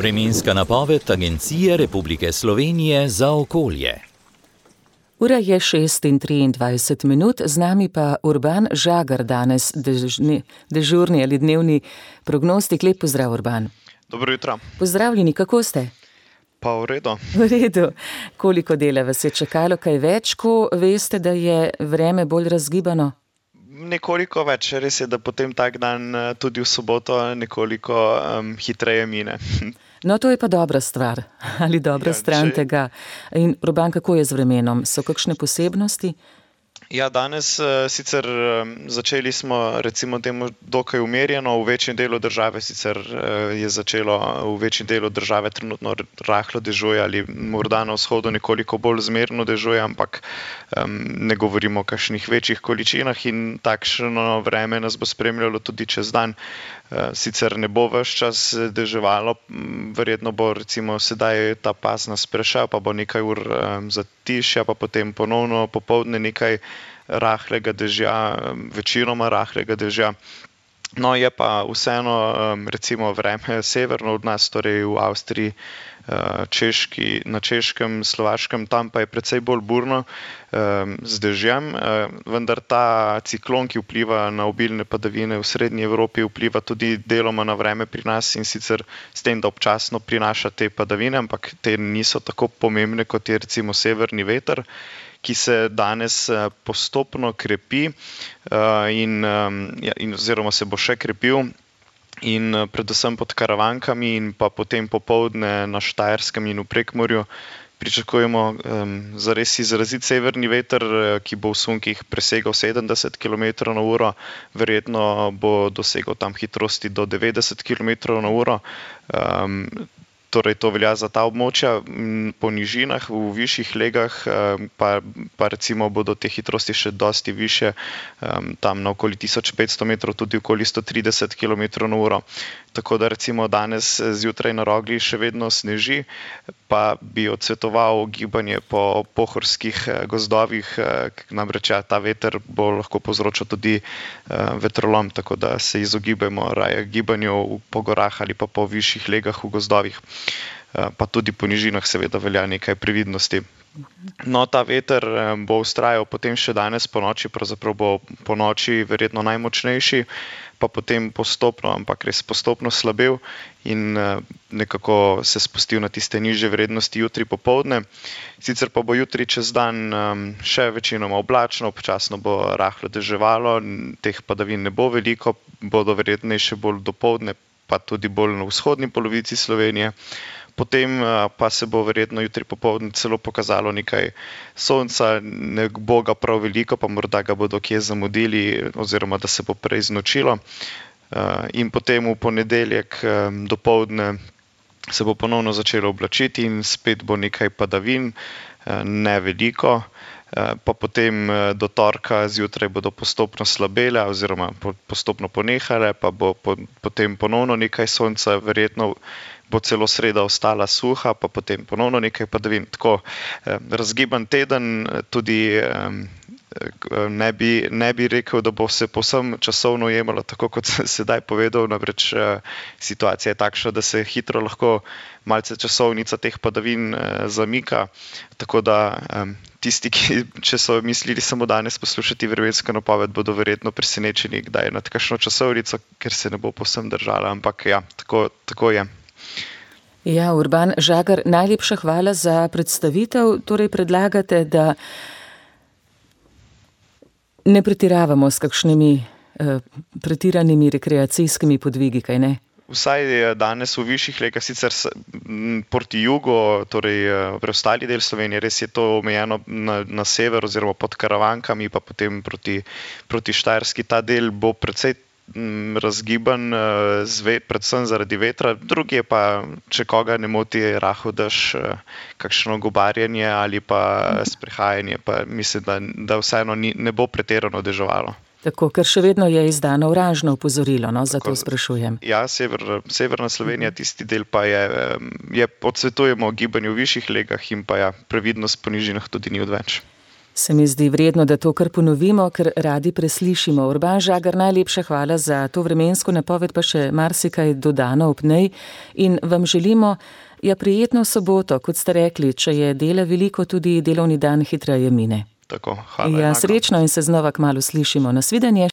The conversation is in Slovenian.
Vremenska napoved Agencije Republike Slovenije za okolje. Ura je 6:23, z nami pa Urban Žagar danes, dežurni ali dnevni prognostik. Lep pozdrav, Urban. Dobro jutro. Pozdravljeni, kako ste? Pa v redu. V redu. Koliko dela vas je čakalo, kaj več, ko veste, da je vreme bolj razgibano? Nekoliko več, res je, da potem tak dan tudi v soboto nekoliko hitreje mine. No, to je pa dobra stvar, ali dobra stran tega. In Urban, kako je z vremenom? So kakšne posebnosti? Ja, danes sicer začeli smo recimo temu dokaj umirjeno, v večjem delu države sicer je začelo v večjem delu države trenutno rahlo dežuje ali morda na vzhodu nekoliko bolj zmerno dežuje, ampak ne govorimo o kakšnih večjih količinah in takšno vreme nas bo spremljalo tudi čez dan. Sicer ne bo ves čas deževalo, verjetno bo recimo sedaj ta pas nas prešel, pa bo nekaj ur zatišja, pa potem ponovno popoldne nekaj rahlega dežja, večinoma rahlega dežja. No, je pa vseeno recimo vreme severno od nas, torej v Avstriji, na Češkem, Slovaškem, tam pa je precej bolj burno z dežjem, vendar ta ciklon, ki vpliva na obilne padavine v srednji Evropi, vpliva tudi deloma na vreme pri nas in sicer s tem, da občasno prinaša te padavine, ampak te niso tako pomembne, kot je recimo severni veter, ki se danes postopno krepi in oziroma se bo še krepil. In predvsem pod Karavankami in pa potem popoldne na Štajerskem in v Prekmurju pričakujemo zares izrazit severni veter, ki bo v sunkih presegal 70 km/h, verjetno bo dosegel tam hitrosti do 90 km/h. Torej, to velja za ta območja. Po nižinah, v višjih legah pa recimo bodo te hitrosti še dosti više, tam na okoli 1500 metrov, tudi okoli 130 km/h. Tako da recimo danes zjutraj na Rogli še vedno sneži, pa bi odsvetoval gibanje po pohorskih gozdovih, namreč ta veter bo lahko povzročal tudi vetrolom, tako da se izogibajmo raje gibanju po gorah ali pa po višjih legah v gozdovih. Pa tudi po nižinah seveda velja nekaj previdnosti. No, ta veter bo vztrajal potem še danes po noči, pravzaprav bo po noči verjetno najmočnejši, pa potem postopno, ampak res postopno slabel in nekako se spustil na tiste nižje vrednosti jutri popoldne. Sicer pa bo jutri čez dan še večinoma oblačno, občasno bo rahlo deževalo, teh padavin ne bo veliko, bodo verjetnejše bolj dopoldne, pa tudi bolj na vzhodni polovici Slovenije. Potem pa se bo verjetno jutri popoldne celo pokazalo nekaj sonca, ne bo ga prav veliko, pa morda ga bodo kje zamudili oziroma da se bo prej znočilo. In potem v ponedeljek dopoldne se bo ponovno začelo oblačiti in spet bo nekaj padavin, ne veliko. Pa potem do torka zjutraj bodo postopno slabele oziroma postopno ponehale, pa bo potem ponovno nekaj sonca, verjetno bo celo sreda ostala suha, pa potem ponovno nekaj padavin. Tako razgiban teden, tudi ne bi rekel, da bo se povsem časovno jemalo, tako kot sem sedaj povedal, namreč situacija je takšna, da se hitro lahko malce časovnica teh padavin zamika, tako da tisti, če so mislili samo danes poslušati vremensko napoved, bodo verjetno presenečeni, kdaj nad kakšno časovnico, ker se ne bo povsem držala, ampak ja, tako je. Ja, Urban Žagar, najlepša hvala za predstavitev. Torej predlagate, da ne pretiravamo s kakšnimi pretiranimi rekreacijskimi podvigi, kaj ne? Vsaj danes v višjih legah, sicer proti jugu, torej preostali del Slovenije, res je to omejeno na sever oziroma pod Karavankami, pa potem proti Štajerski. Ta del bo precej razgiban, predvsem zaradi vetra, druge pa, če koga ne moti rahel dež, kakšno gobarjenje ali pa sprehajanje, pa mislim, da vseeno ne bo pretirano deževalo. Tako, ker še vedno je izdano oranžno opozorilo, no, zato sprašujem. Ja, severna Slovenija, tisti del pa je odsvetujemo gibanju v višjih legah in pa ja, previdnost po nižinah tudi ni odveč. Se mi zdi vredno, da to kar ponovimo, ker radi preslišimo. Urban Žagar, najlepša hvala za to vremensko napoved, pa še marsikaj dodano ob njej. In vam želimo prijetno soboto, kot ste rekli, če je dela veliko, tudi delovni dan hitreje mine. Tako, hvala. Srečno in se znova kmalu slišimo. Nasvidenje.